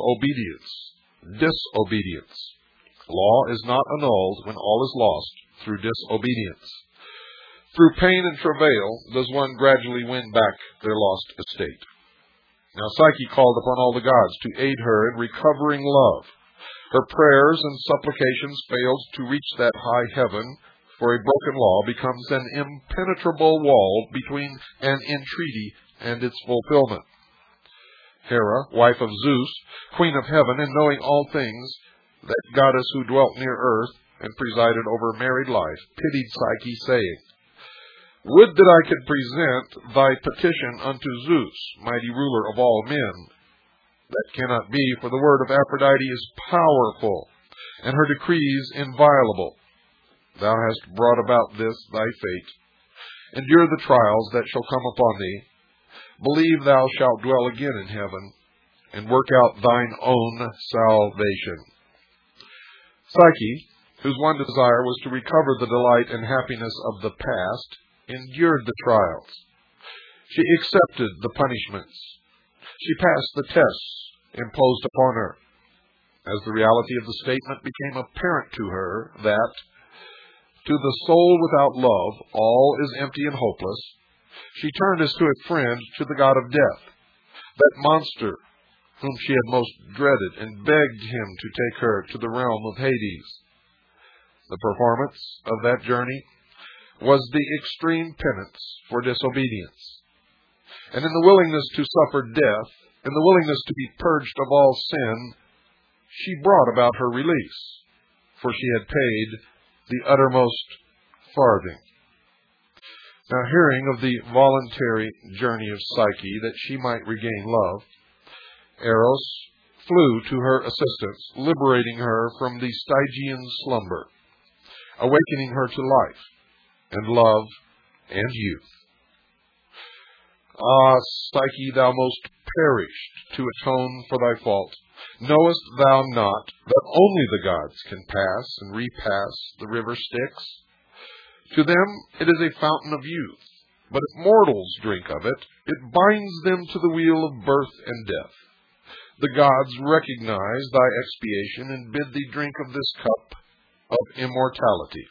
disobedience. Law is not annulled when all is lost through disobedience. Through pain and travail does one gradually win back their lost estate. Now Psyche called upon all the gods to aid her in recovering love. Her prayers and supplications failed to reach that high heaven, for a broken law becomes an impenetrable wall between an entreaty and its fulfillment. Hera, wife of Zeus, queen of heaven, and knowing all things, that goddess who dwelt near earth and presided over married life, pitied Psyche, saying, Would that I could present thy petition unto Zeus, mighty ruler of all men. That cannot be, for the word of Aphrodite is powerful, and her decrees inviolable. Thou hast brought about this thy fate. Endure the trials that shall come upon thee. Believe thou shalt dwell again in heaven, and work out thine own salvation. Psyche, whose one desire was to recover the delight and happiness of the past, endured the trials. She accepted the punishments. She passed the tests imposed upon her. As the reality of the statement became apparent to her that, to the soul without love, all is empty and hopeless, she turned as to a friend to the god of death, that monster whom she had most dreaded, and begged him to take her to the realm of Hades. The performance of that journey was the extreme penance for disobedience. And in the willingness to suffer death, in the willingness to be purged of all sin, she brought about her release, for she had paid the uttermost farthing. Now, hearing of the voluntary journey of Psyche that she might regain love, Eros flew to her assistance, liberating her from the Stygian slumber, awakening her to life and love and youth. Ah, Psyche, thou most perished to atone for thy fault. Knowest thou not that only the gods can pass and repass the river Styx? To them it is a fountain of youth, but if mortals drink of it, it binds them to the wheel of birth and death. The gods recognize thy expiation and bid thee drink of this cup of immortality.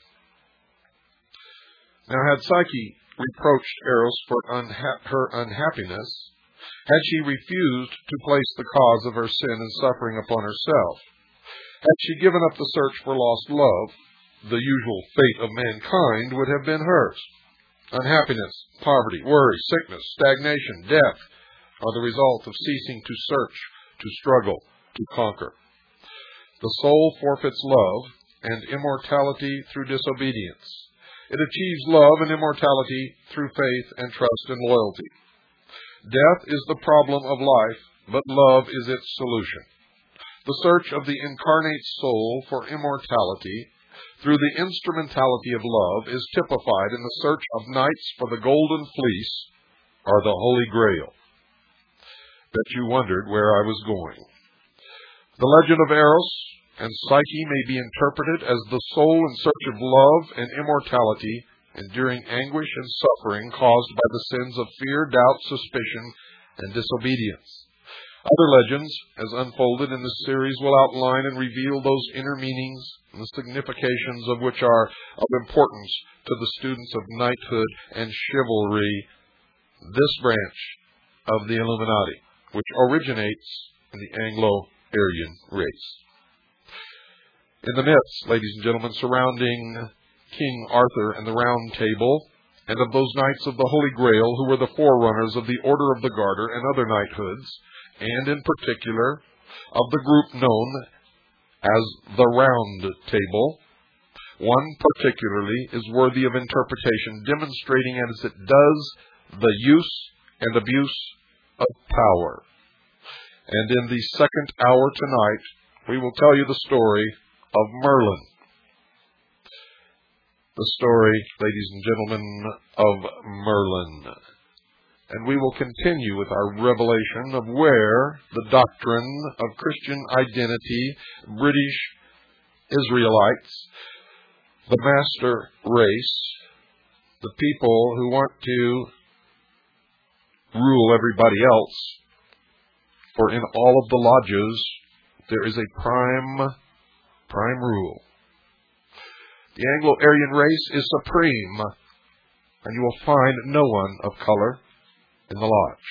Now, had Psyche reproached Eros for her unhappiness, had she refused to place the cause of her sin and suffering upon herself, had she given up the search for lost love, the usual fate of mankind would have been hers. Unhappiness, poverty, worry, sickness, stagnation, death are the result of ceasing to search, to struggle, to conquer. The soul forfeits love and immortality through disobedience. It achieves love and immortality through faith and trust and loyalty. Death is the problem of life, but love is its solution. The search of the incarnate soul for immortality through the instrumentality of love is typified in the search of knights for the golden fleece or the Holy Grail. Bet you wondered where I was going. The legend of Eros and Psyche may be interpreted as the soul in search of love and immortality, enduring anguish and suffering caused by the sins of fear, doubt, suspicion, and disobedience. Other legends, as unfolded in this series, will outline and reveal those inner meanings and the significations of which are of importance to the students of knighthood and chivalry, this branch of the Illuminati, which originates in the Anglo-Aryan race. In the myths, ladies and gentlemen, surrounding King Arthur and the Round Table, and of those knights of the Holy Grail who were the forerunners of the Order of the Garter and other knighthoods, and in particular of the group known as the Round Table, one particularly is worthy of interpretation, demonstrating as it does the use and abuse of power. And in the second hour tonight, we will tell you the story of Merlin. The story, ladies and gentlemen, of Merlin. And we will continue with our revelation of where the doctrine of Christian identity, British Israelites, the master race, the people who want to rule everybody else, for in all of the lodges there is a prime rule. The Anglo-Aryan race is supreme, and you will find no one of color in the lodge.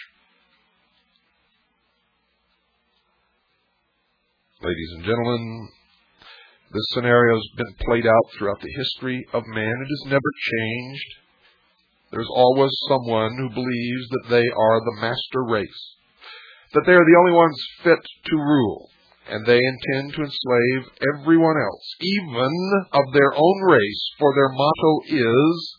Ladies and gentlemen, this scenario has been played out throughout the history of man. It has never changed. There's always someone who believes that they are the master race, that they are the only ones fit to rule, and they intend to enslave everyone else, even of their own race, for their motto is,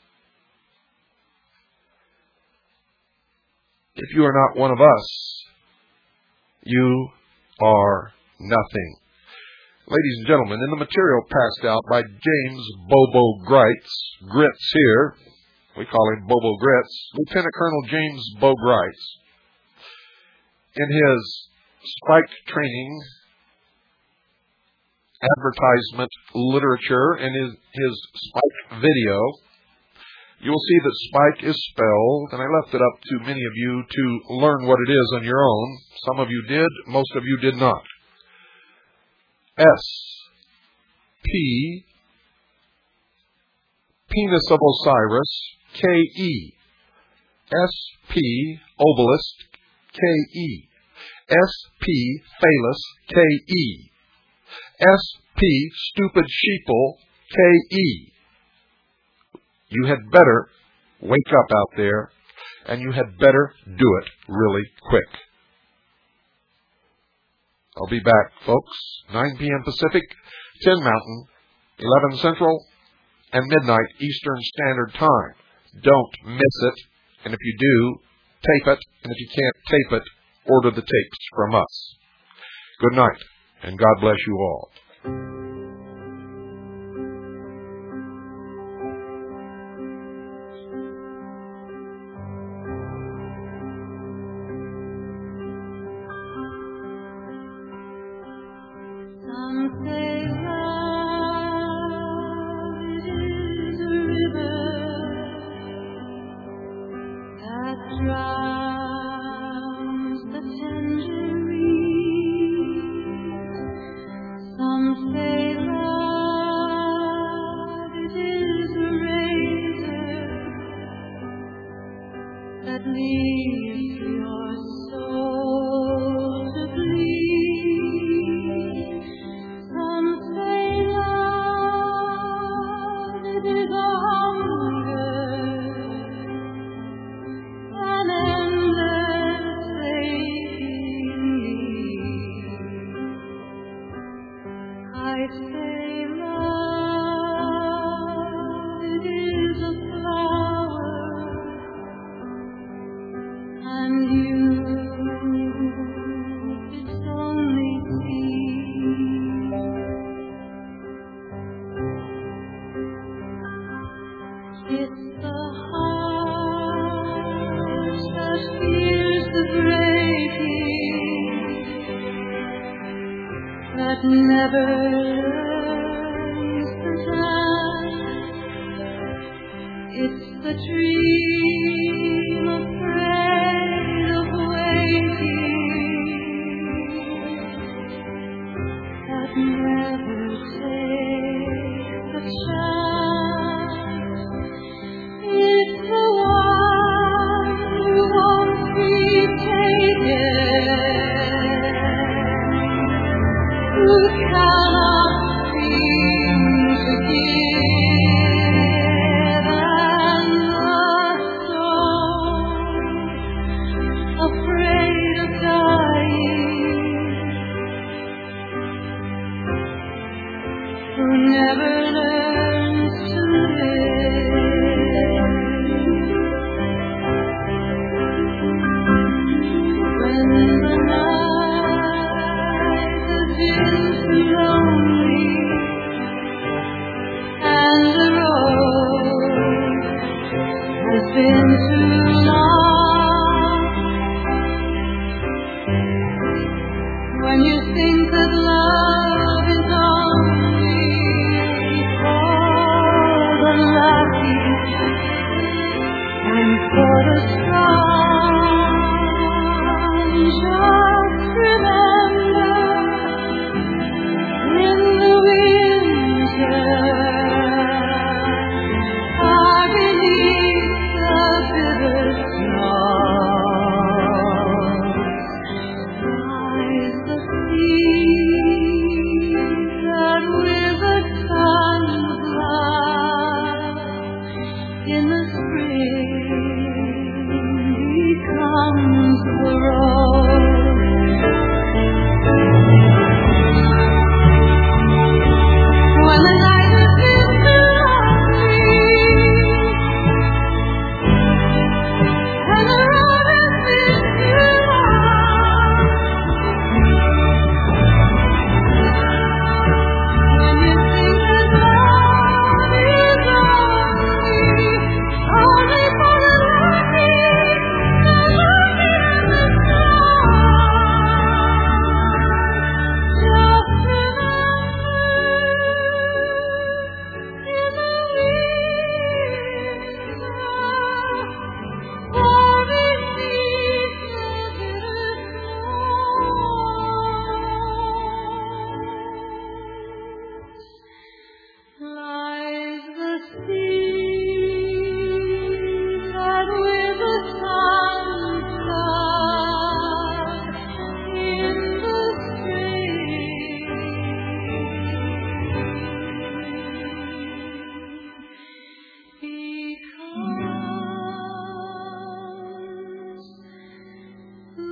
if you are not one of us, you are nothing. Ladies and gentlemen, in the material passed out by James Bobo Grits here, we call him Bobo Grits, Lieutenant Colonel James Bo Grits, in his Spike training, advertisement literature, and his Spike video, you will see that Spike is spelled, and I left it up to many of you to learn what it is on your own. Some of you did, most of you did not. S-P, Penis of Osiris, K-E. S-P, Obelisk, K-E. S-P, Phallus, K-E. S-P, Stupid Sheeple, K-E. You had better wake up out there, and you had better do it really quick. I'll be back, folks, 9 p.m. Pacific, 10 Mountain, 11 Central, and midnight Eastern Standard Time. Don't miss it, and if you do, tape it, and if you can't tape it, order the tapes from us. Good night, and God bless you all. Some It's the heart that feels the breaking, that never learns to dance. It's the dream afraid of waking, that never takes a chance. It's the one who won't be taken, who cannot seem to give, and the soul afraid of dying, who never learns to live. When the night has been too lonely and the road has been too long, when you think that love is only for the lucky and for the strong, just remember, in the winter, far beneath the bitter snow, lies the sea that with the sun's love in the spring becomes the rose. When the night has been too lonely and the road has been too long, when you think that love is only for the lucky and the strong, just lies the sea that with the sun's love in the spring becomes the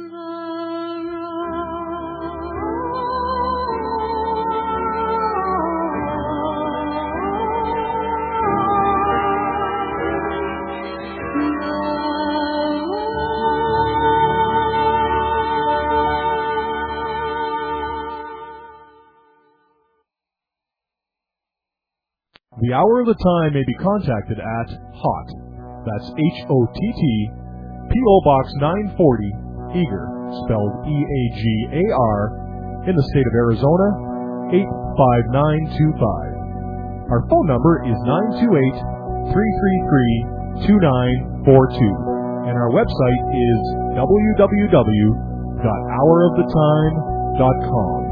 The Hour of the Time may be contacted at HOTT, that's HOTT, P.O. Box 940, Eager, spelled E-A-G-A-R, in the state of Arizona, 85925. Our phone number is 928-333-2942, and our website is www.houroftetime.com.